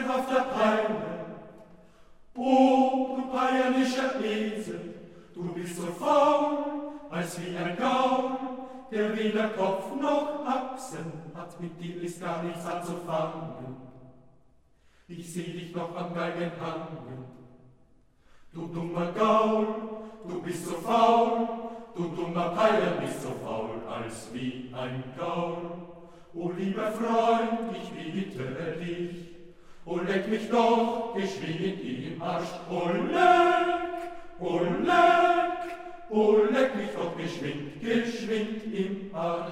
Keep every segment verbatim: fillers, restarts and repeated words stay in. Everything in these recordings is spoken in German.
riesenhafter Peine. Oh, du feierlicher Esel, du bist so faul, als wie ein Gaul, der weder Kopf noch Achsen hat, mit dir ist gar nichts anzufangen. Ich seh dich noch am Geigen hangen. Du dummer Gaul, du bist so faul, du dummer Peiler bist so faul, als wie ein Gaul. O lieber Freund, ich bitte dich, o leck mich doch geschwind im Arsch. O leck, o leck, o leck mich doch geschwind, geschwind im Arsch.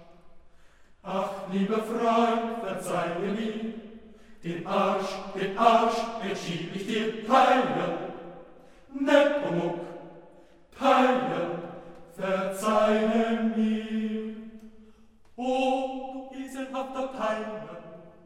Ach, lieber Freund, verzeihe mir, den Arsch, den Arsch, den schieb ich dir teilen. Nepomuk, teilen, verzeihe mir. O, du eselhafter Peiler,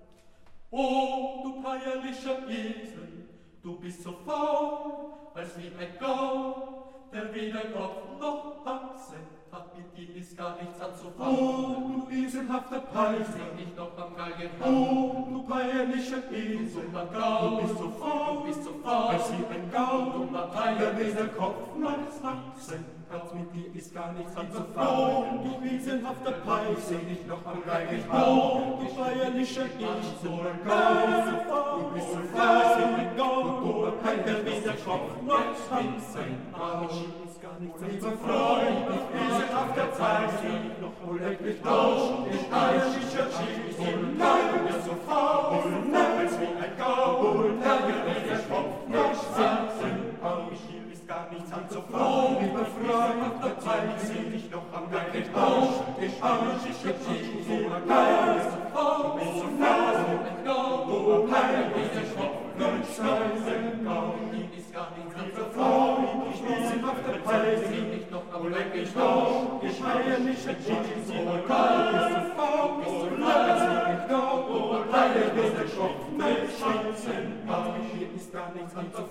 o, du feierlicher Esel, du bist so faul, als wie ein Gaul, der weder Kopf noch Achsen hat, mit dir ist gar nichts anzufangen. O, du eselhafter Peiler, sing dich noch am Galgen. O, du feierlicher Esel, dummer Gaul, du bist so faul, du bist so faul, als wie ein Gaul, dummer Peiler, der weder Kopf noch Achsen hat, mit dir ist gar nichts anzufangen. O, du eselhafter Peiler, sing dich noch am Galgen. O, du feierlicher Esel, dummer Gaul, du bist so faul, als wie ein Gaul, dummer Peiler, der weder Kopf noch Achsen hat, mit dir ist gar nichts anzufangen. Lieber Freund, ich auf der Zeit, o leck mich doch, ich eischicher Schiff, o nein, bist so faul, o nein, als wie ein Gaul, o nein, der Kopf noch sitzen, am Schiff ist gar nichts anzufangen. Lieber Freund, auf der Zeit, ich seh dich noch am Galgen auf, ich eischicher Schiff, o nein, bist so faul, bist so faul, o ein Gaul, o nein, der Kopf noch sitzen, am Schiff ist gar nichts anzufangen. Ich seh auf der Zeit, ich seh dich noch am Galgen auf, ich heile mich mit Jesus, o Gott, bist du faul, bist du leid, wie ein Gott, o Heile, bist du Schopf, mit Scheißen, aber hier ist gar nichts anzufangen.